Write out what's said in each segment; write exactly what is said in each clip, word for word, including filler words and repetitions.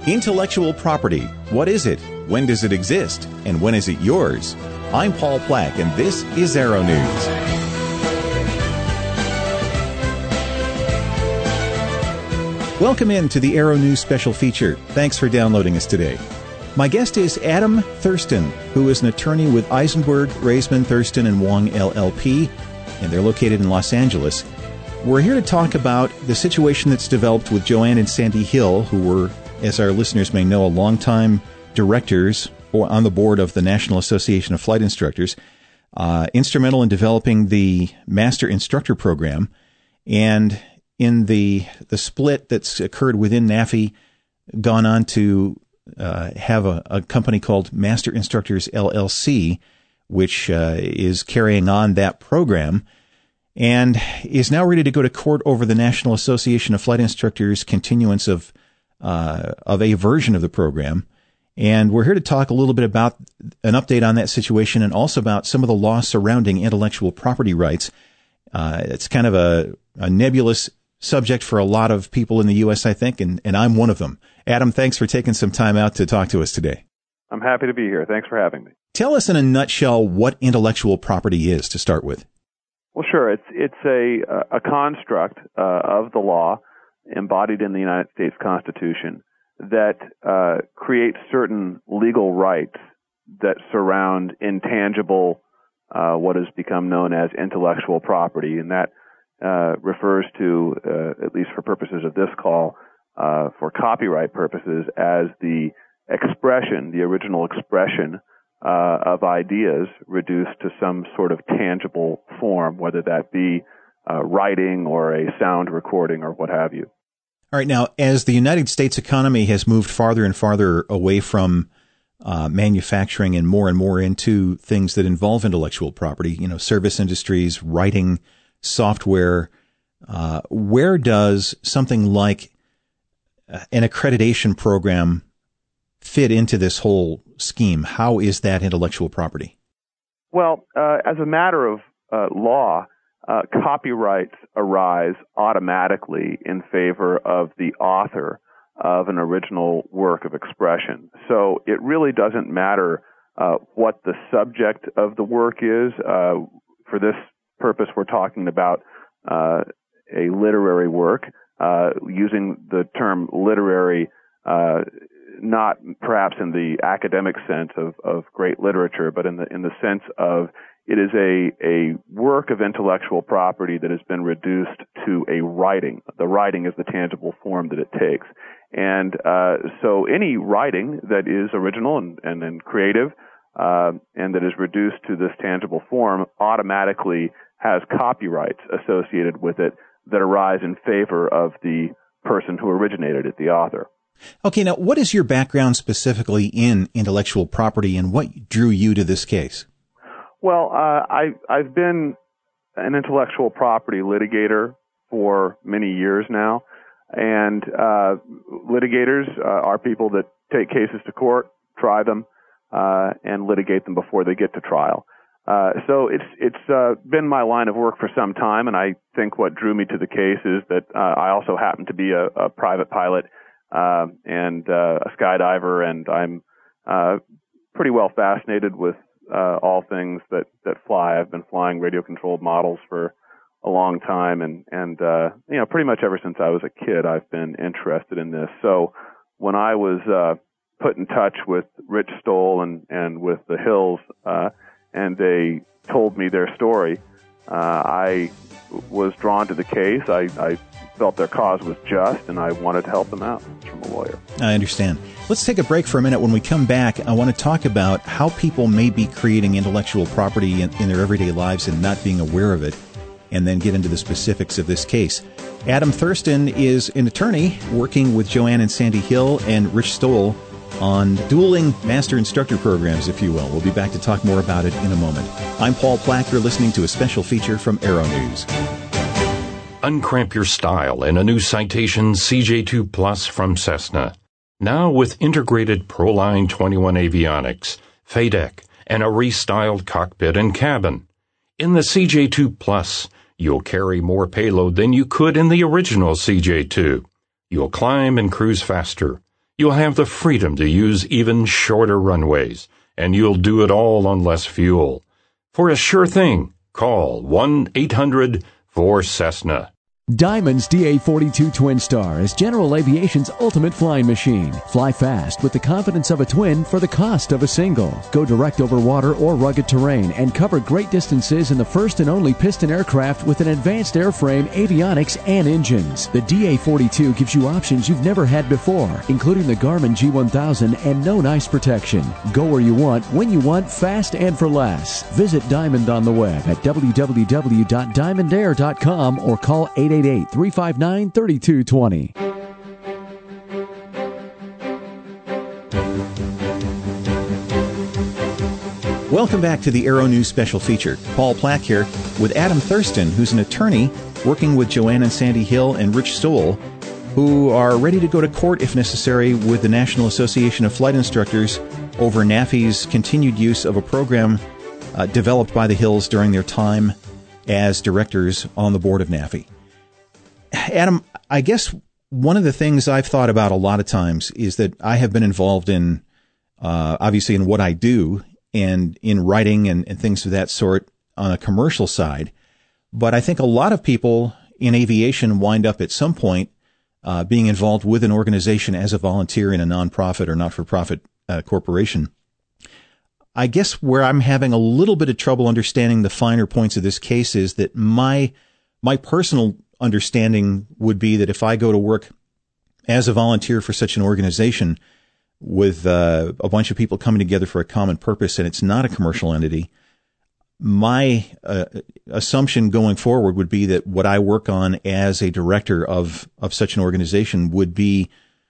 Intellectual property. What is it? When does it exist? And when is it yours? I'm Paul Plack, and this is Aero News. Welcome in to the Aero News special feature. Thanks for downloading us today. My guest is Adam Thurston, who is an attorney with Eisenberg, Raisman, Thurston, and Wong, L L P, and they're located in Los Angeles. We're here to talk about the situation that's developed with Joanne and Sandy Hill, who were, as our listeners may know, a longtime directors or on the board of the National Association of Flight Instructors, uh, instrumental in developing the Master Instructor Program, and in the the split that's occurred within NAFI, gone on to uh, have a, a company called Master Instructors L L C, which uh, is carrying on that program, and is now ready to go to court over the National Association of Flight Instructors' continuance of uh, of a version of the program. And we're here to talk a little bit about an update on that situation and also about some of the law surrounding intellectual property rights. Uh, it's kind of a, a nebulous subject for a lot of people in the U S, I think, and, and I'm one of them. Adam, thanks for taking some time out to talk to us today. I'm happy to be here. Thanks for having me. Tell us in a nutshell what intellectual property is to start with. Well, sure. It's it's a a construct uh, of the law embodied in the United States Constitution that uh, creates certain legal rights that surround intangible, uh, what has become known as intellectual property, and that uh, refers to, uh, at least for purposes of this call, uh, for copyright purposes, as the expression, the original expression uh, of ideas reduced to some sort of tangible form, whether that be uh, writing or a sound recording or what have you. All right. Now, as the United States economy has moved farther and farther away from uh, manufacturing and more and more into things that involve intellectual property, you know, service industries, writing, software, uh, where does something like an accreditation program fit into this whole scheme? How is that intellectual property? Well, uh, as a matter of uh, law, Uh, copyrights arise automatically in favor of the author of an original work of expression. So it really doesn't matter uh, what the subject of the work is. Uh, for this purpose, we're talking about uh, a literary work, uh, using the term literary uh, not perhaps in the academic sense of, of great literature, but in the in the sense of it is a, a work of intellectual property that has been reduced to a writing. The writing is the tangible form that it takes. And uh, so any writing that is original and, and, and creative uh, and that is reduced to this tangible form automatically has copyrights associated with it that arise in favor of the person who originated it, the author. Okay, now what is your background specifically in intellectual property and what drew you to this case? Well, uh, I, I've been an intellectual property litigator for many years now, and uh, litigators uh, are people that take cases to court, try them, uh, and litigate them before they get to trial. Uh, so it's it's uh, been my line of work for some time, and I think what drew me to the case is that uh, I also happen to be a, a private pilot uh, and uh, a skydiver, and I'm uh, pretty well fascinated with Uh, all things that, that fly. I've been flying radio-controlled models for a long time, and, and uh, you know, pretty much ever since I was a kid, I've been interested in this. So when I was uh, put in touch with Rich Stoll and, and with the Hills, uh, and they told me their story, uh, I was drawn to the case. I, I felt their cause was just, and I wanted to help them out from a lawyer. I understand. Let's take a break for a minute. When we come back, I want to talk about how people may be creating intellectual property in, in their everyday lives and not being aware of it, and then get into the specifics of this case. Adam Thurston is an attorney working with Joanne and Sandy Hill and Rich Stoll on dueling master instructor programs, if you will. We'll be back to talk more about it in a moment. I'm Paul Plack. You're listening to a special feature from Aero News. Uncramp your style in a new Citation C J two Plus from Cessna. Now with integrated Proline twenty-one avionics, F A D E C, and a restyled cockpit and cabin. In the C J two Plus, you'll carry more payload than you could in the original C J two. You'll climb and cruise faster. You'll have the freedom to use even shorter runways, and you'll do it all on less fuel. For a sure thing, call one eight hundred four Cessna. Diamond's D A forty-two Twin Star is General Aviation's ultimate flying machine. Fly fast with the confidence of a twin for the cost of a single. Go direct over water or rugged terrain and cover great distances in the first and only piston aircraft with an advanced airframe, avionics, and engines. The D A forty-two gives you options you've never had before, including the Garmin G one thousand and known ice protection. Go where you want, when you want, fast and for less. Visit Diamond on the web at w w w dot diamond air dot com or call eight eight eight, three five nine, three two two zero. Welcome back to the Aero News Special Feature. Paul Plack here with Adam Thurston, who's an attorney working with Joanne and Sandy Hill and Rich Stoll, who are ready to go to court if necessary with the National Association of Flight Instructors over NAFI's continued use of a program uh, developed by the Hills during their time as directors on the board of NAFI. Adam, I guess one of the things I've thought about a lot of times is that I have been involved in, uh, obviously in what I do and in writing and, and things of that sort on a commercial side. But I think a lot of people in aviation wind up at some point uh, being involved with an organization as a volunteer in a nonprofit or not-for-profit uh, corporation. I guess where I'm having a little bit of trouble understanding the finer points of this case is that my my personal understanding would be that if I go to work as a volunteer for such an organization with uh, a bunch of people coming together for a common purpose and it's not a commercial entity, my uh, assumption going forward would be that what I work on as a director of, of such an organization would be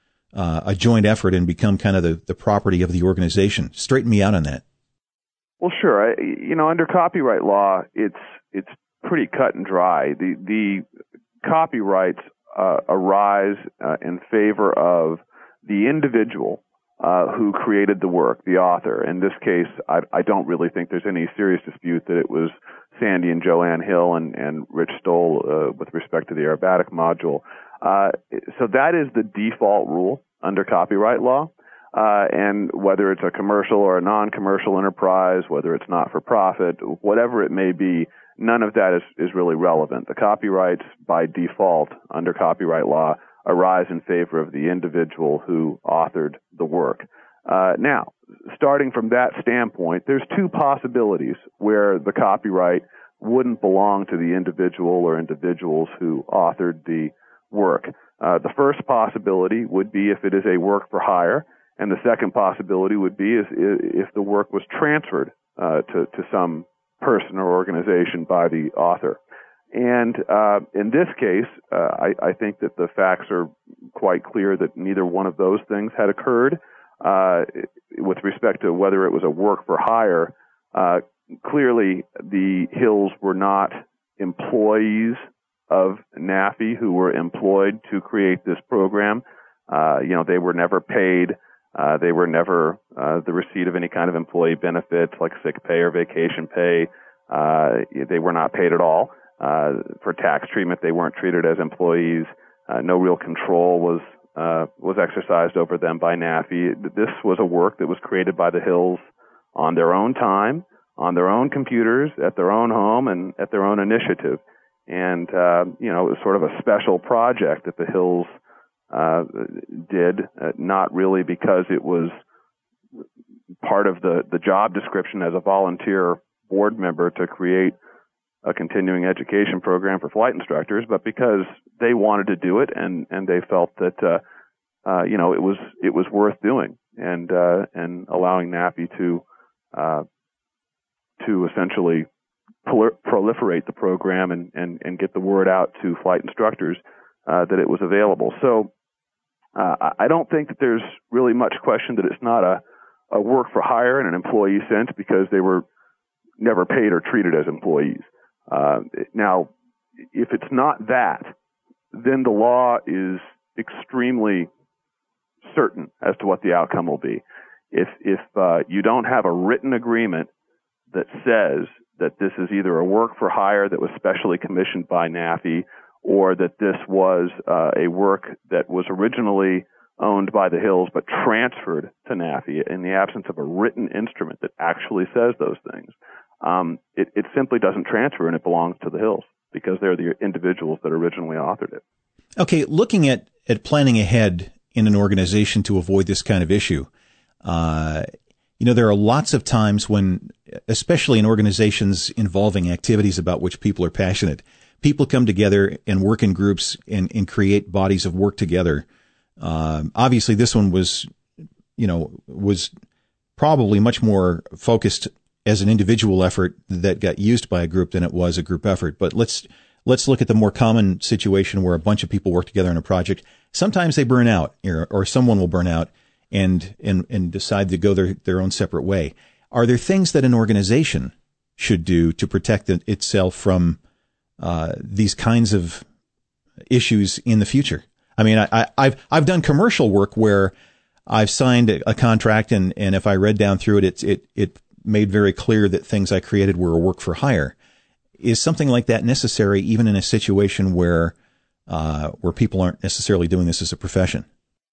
uh, a joint effort and become kind of the, the property of the organization. Straighten me out on that. Well, sure. I, you know, under copyright law, it's it's pretty cut and dry. The the copyrights uh, arise uh, in favor of the individual uh, who created the work, the author. In this case, I, I don't really think there's any serious dispute that it was Sandy and Joanne Hill and, and Rich Stoll uh, with respect to the aerobatic module. Uh, so that is the default rule under copyright law. Uh, and whether it's a commercial or a non-commercial enterprise, whether it's not-for-profit, whatever it may be, none of that is, is really relevant. The copyrights, by default, under copyright law, arise in favor of the individual who authored the work. Uh, now, starting from that standpoint, there's two possibilities where the copyright wouldn't belong to the individual or individuals who authored the work. Uh, the first possibility would be if it is a work for hire, and the second possibility would be is, if the work was transferred uh, to, to some person or organization by the author. And uh, in this case, uh, I, I think that the facts are quite clear that neither one of those things had occurred. Uh, with respect to whether it was a work for hire, uh, clearly the Hills were not employees of NAFI who were employed to create this program. Uh, you know, they were never paid. Uh, they were never uh, the receipt of any kind of employee benefits like sick pay or vacation pay. Uh, they were not paid at all. Uh, for tax treatment, they weren't treated as employees. Uh, no real control was uh, was exercised over them by NAFI. This was a work that was created by the Hills on their own time, on their own computers, at their own home, and at their own initiative. And, uh, you know, it was sort of a special project that the Hills uh, did, uh, not really because it was part of the, the job description as a volunteer board member to create a continuing education program for flight instructors, but because they wanted to do it and, and they felt that, uh, uh, you know, it was, it was worth doing and, uh, and allowing NAFI to, uh, to essentially prol- proliferate the program and, and, and get the word out to flight instructors, uh, that it was available. So, uh, I don't think that there's really much question that it's not a, a work for hire in an employee sense because they were never paid or treated as employees. Uh, now, if it's not that, then the law is extremely certain as to what the outcome will be. If if uh, you don't have a written agreement that says that this is either a work for hire that was specially commissioned by NAFI, or that this was uh, a work that was originally owned by the Hills but transferred to NAFI in the absence of a written instrument that actually says those things, um, it, it simply doesn't transfer and it belongs to the Hills because they're the individuals that originally authored it. Okay, looking at, at planning ahead in an organization to avoid this kind of issue, uh, you know, there are lots of times when, especially in organizations involving activities about which people are passionate, people come together and work in groups and, and create bodies of work together. Um, obviously, this one was, you know, was probably much more focused as an individual effort that got used by a group than it was a group effort. But let's let's look at the more common situation where a bunch of people work together in a project. Sometimes they burn out, or, or someone will burn out and and and decide to go their their own separate way. Are there things that an organization should do to protect it, itself from uh, these kinds of issues in the future? I mean, I, I, I've I've done commercial work where I've signed a, a contract, and, and if I read down through it, it it it made very clear that things I created were a work for hire. Is something like that necessary, even in a situation where uh, where people aren't necessarily doing this as a profession?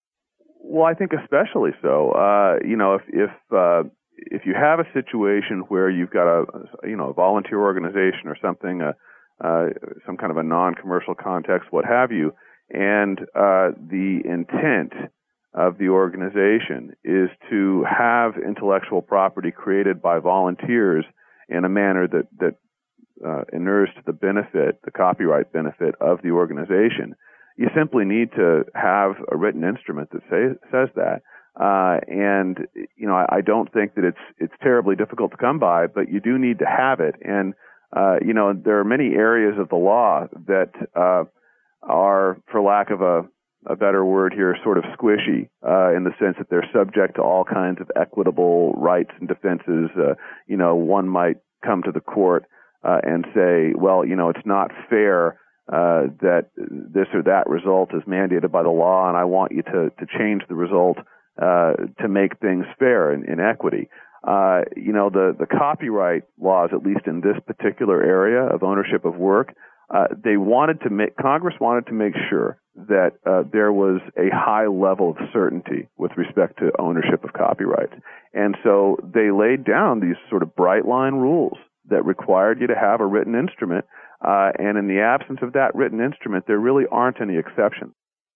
Well, I think especially so. Uh, you know, if if uh, if you have a situation where you've got a you know a volunteer organization or something, uh, uh, some kind of a non-commercial context, what have you, and uh, the intent of the organization is to have intellectual property created by volunteers in a manner that that uh, inures to the benefit, the copyright benefit of the organization, you simply need to have a written instrument that say, says that. Uh, and you know, I, I don't think that it's it's terribly difficult to come by, but you do need to have it. And uh, you know, there are many areas of the law that uh, are, for lack of a a better word here, sort of squishy, uh, in the sense that they're subject to all kinds of equitable rights and defenses. Uh, you know, one might come to the court uh, and say, well, you know, it's not fair uh, that this or that result is mandated by the law, and I want you to, to change the result uh, to make things fair in, in equity. Uh, you know, the, the copyright laws, at least in this particular area of ownership of work, Uh, they wanted to make, Congress wanted to make sure that uh, there was a high level of certainty with respect to ownership of copyrights. And so they laid down these sort of bright line rules that required you to have a written instrument. Uh, and in the absence of that written instrument, there really aren't any exceptions.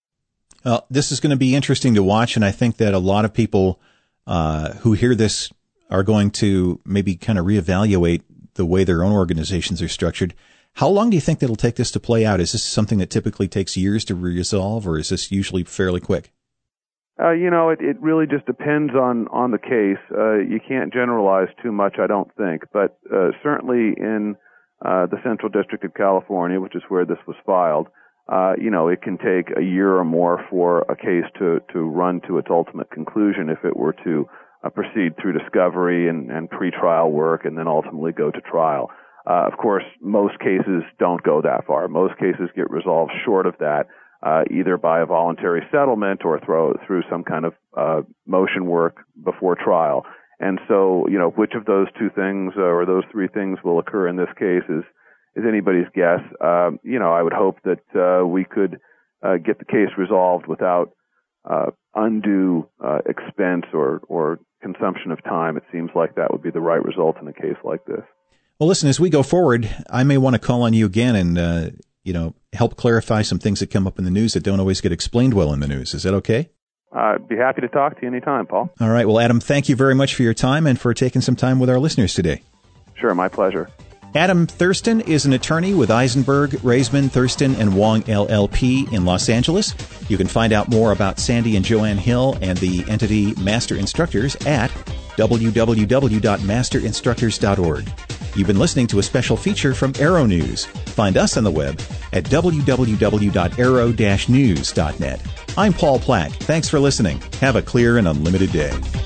Well, this is going to be interesting to watch, and I think that a lot of people uh, who hear this are going to maybe kind of reevaluate the way their own organizations are structured. How long do you think that'll take this to play out? Is this something that typically takes years to resolve, or is this usually fairly quick? Uh, you know, it, it really just depends on, on the case. Uh, you can't generalize too much, I don't think. But uh, certainly in uh, the Central District of California, which is where this was filed, uh, you know, it can take a year or more for a case to, to run to its ultimate conclusion if it were to uh, proceed through discovery and, and pretrial work and then ultimately go to trial. Uh, of course, most cases don't go that far. Most cases get resolved short of that, uh, either by a voluntary settlement or through, through some kind of uh, motion work before trial. And so, you know, which of those two things uh, or those three things will occur in this case is, is anybody's guess. Uh, you know, I would hope that uh, we could uh, get the case resolved without uh, undue uh, expense or, or consumption of time. It seems like that would be the right result in a case like this. Well, listen, as we go forward, I may want to call on you again and, uh, you know, help clarify some things that come up in the news that don't always get explained well in the news. Is that okay? I'd be happy to talk to you anytime, Paul. All right. Well, Adam, thank you very much for your time and for taking some time with our listeners today. Sure, my pleasure. Adam Thurston is an attorney with Eisenberg, Raisman, Thurston, and Wong L L P in Los Angeles. You can find out more about Sandy and Joanne Hill and the entity Master Instructors at w w w dot master instructors dot org. You've been listening to a special feature from Arrow News. Find us on the web at w w w dot arrow dash news dot net. I'm Paul Plack. Thanks for listening. Have a clear and unlimited day.